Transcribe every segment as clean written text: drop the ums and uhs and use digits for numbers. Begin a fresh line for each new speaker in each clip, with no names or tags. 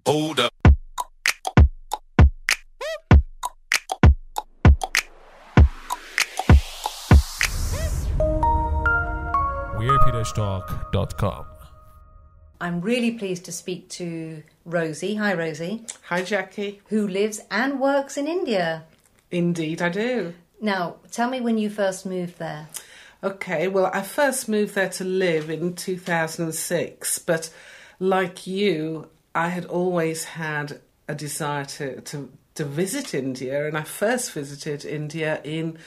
Hold up.
WeirdPeterStalk.com.
I'm really pleased to speak to Rosie. Hi, Rosie.
Hi, Jackie.
Who lives and works in India.
Indeed, I do.
Now, tell me when you first moved there.
Okay, well, I first moved there to live in 2006, but like you, I had always had a desire to visit India, and I first visited India in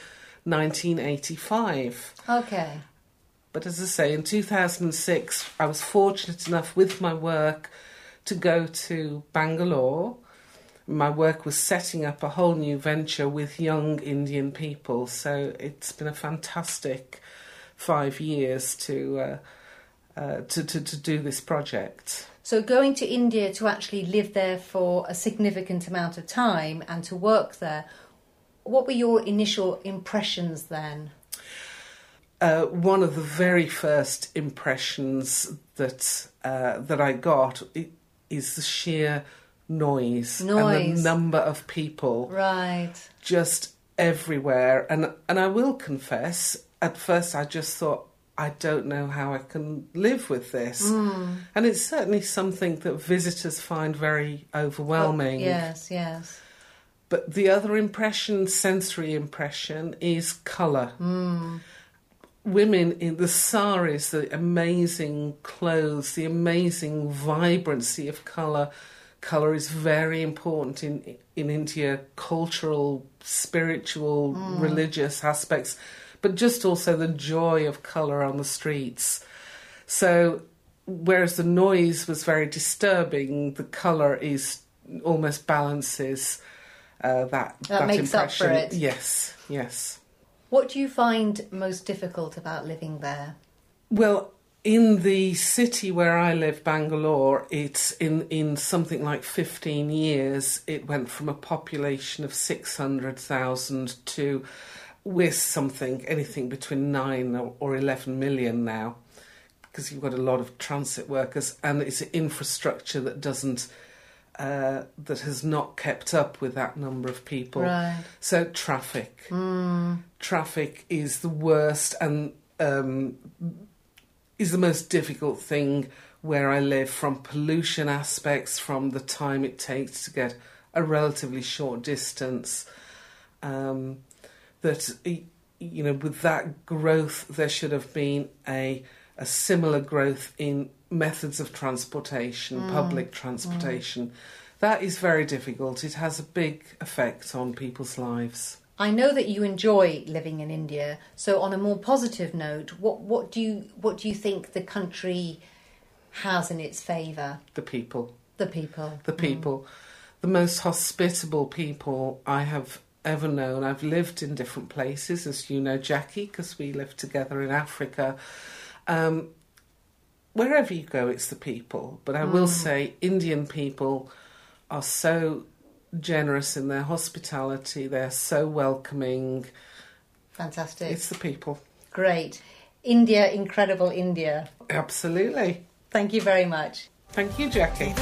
1985.
Okay.
But as I say, in 2006, I was fortunate enough with my work to go to Bangalore. My work was setting up a whole new venture with young Indian people, so it's been a fantastic 5 years to do this project.
So going to India to actually live there for a significant amount of time and to work there, what were your initial impressions then?
One of the very first impressions that I got is the sheer noise and the number of people,
right,
just everywhere. And I will confess, at first I just thought, I don't know how I can live with this. And it's certainly something that visitors find very overwhelming.
Yes.
But the other impression, sensory impression, is colour. Women in the saris, the amazing clothes, the amazing vibrancy of colour. Colour is very important in India, cultural, spiritual, religious aspects, but just also the joy of colour on the streets. So, whereas the noise was very disturbing, the colour is almost balances that
makes
impression.
up for it.
Yes.
What do you find most difficult about living there?
Well, in the city where I live, Bangalore, it's in something like 15 years, it went from a population of 600,000 to, with anything between 9 or 11 million now, because you've got a lot of transit workers, and it's infrastructure that that has not kept up with that number of people.
Right.
So traffic. Traffic is the worst and is the most difficult thing where I live, from pollution aspects, from the time it takes to get a relatively short distance. That, with that growth, there should have been a similar growth in methods of transportation, public transportation. That is very difficult. It has a big effect on people's lives.
I know that you enjoy living in India. So, on a more positive note, what do you think the country has in its favour?
The people.
The people.
The people. The most hospitable people I have ever known. I've lived in different places, as you know, Jackie, because we lived together in Africa. Wherever you go, it's the people. But I will say Indian people are so generous in their hospitality. They're so welcoming.
Fantastic.
It's the people.
Great. India, incredible India.
Absolutely.
Thank you very much.
Thank you, Jackie.